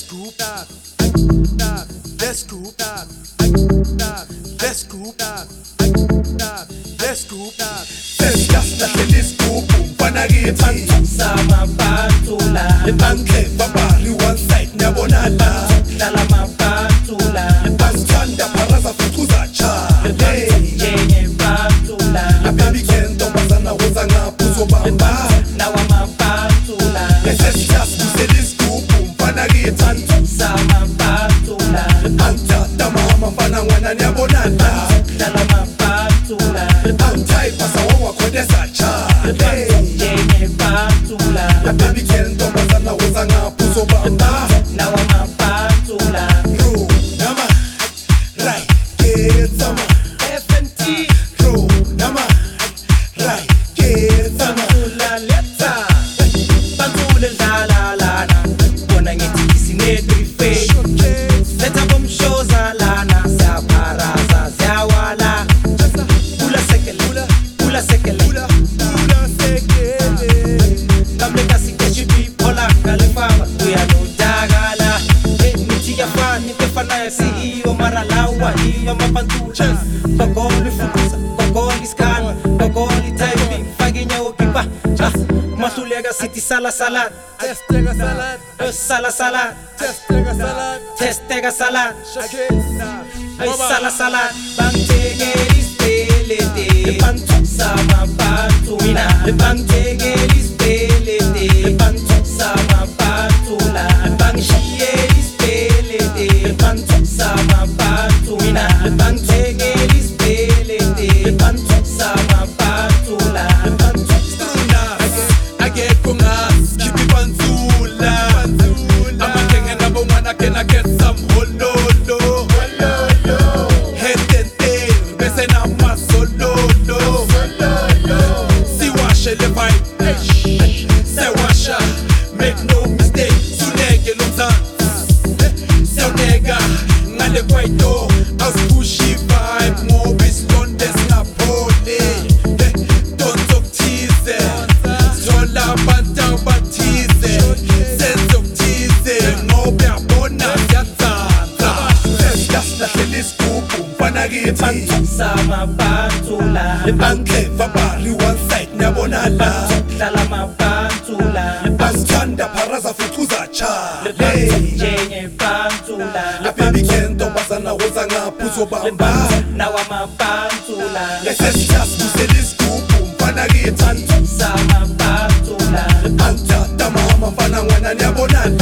group, let's group, let's group, let's group. Let's group, Panagiti, Sama Pantula, Banke, Babari, one side, Nabonata, Dalama Pantula, Bantanda, Paraza, Futuzacha, Jenye Pantula, a baby can Tomazana was an Apuso Bamba. Nawama Pantula, Let's just say this group, Panagiti, Sama Pantula, Anta, Tamama, Panawana, Nabonata, Dalama Pantula, Antai, Pasawa, Kodesacha, Jenye Pantula, a baby can Tomazana was an Apuso Bamba. Nawama Pantula, Ro, Nama, Rai, Sama, FNT, Ro, Nama, Rai, Sama. Pantula Leta, Pantula la la la na, Bona ngeti sinetri fe, Leta bom shoza lana, Sa paraza zawala, Ula sekele, Ula sekele, Kamle kasi keshi pi pola kalifama, Uya no dagala, Niti ya fan, niti fana ya CEO maralawa, Iyo mapantula, Bagoli fukusa, Bagoli scan, Bagoli typing, Faginya ukipa, Masulega city sala salad, Testega salad, Sala salad, testega salad, Testega salad, shaketa, Sala salad, Bantegeris pelete, Pantu sama pantula, Bantegeris pelete, Pantu sama pantula, Banshieris pelete, Pantu sama pantula, Bantegeris pelete, Pantu sama pantula, Pantu Struna, Ageko nga, Kipi Panzula, Amakenga number one, I get some hololo. Hetente, Besena Masololo. Siwasha le vibe, Sewasha, make no mistake, Sunege Lomzan, Sonega, Ngale Kwaito, Auspushi vibe, Mobis London Napoli, Don't talk tease, Zola Banta Batize, Sense of tease, Nobia Bona Yatanta, That's the telescope, Panagiti, sama pantula, Banke, Babari, one side, Nabonata, Dalama pantula, Bantanda, Paraza, Futuzacha, Jenye pantula, a baby can Tomazana was an Apuso Bamba. Nawama pantula, Let's just say this group, Panagiti, sama pantula, Anta, Tamama, Panawana, Nabonata.